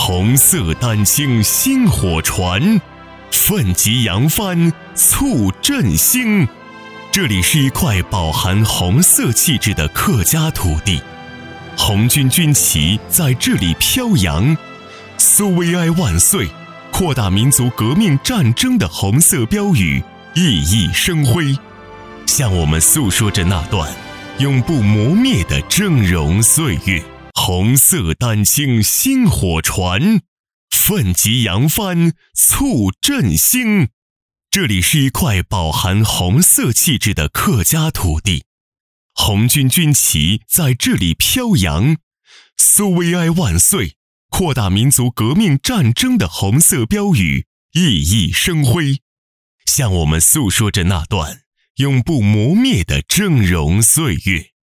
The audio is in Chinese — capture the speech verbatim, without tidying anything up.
红色丹青薪火传，奋楫扬帆促振兴。这里是一块饱含红色气质的客家土地，红军军旗在这里飘扬，苏维埃万岁，扩大民族革命战争的红色标语熠熠生辉，向我们诉说着那段永不磨灭的峥嵘岁月。红色丹青薪火传，奋楫扬帆促振兴。这里是一块饱含红色气质的客家土地，红军军旗在这里飘扬，苏维埃万岁，扩大民族革命战争的红色标语熠熠生辉，向我们诉说着那段永不磨灭的峥嵘岁月。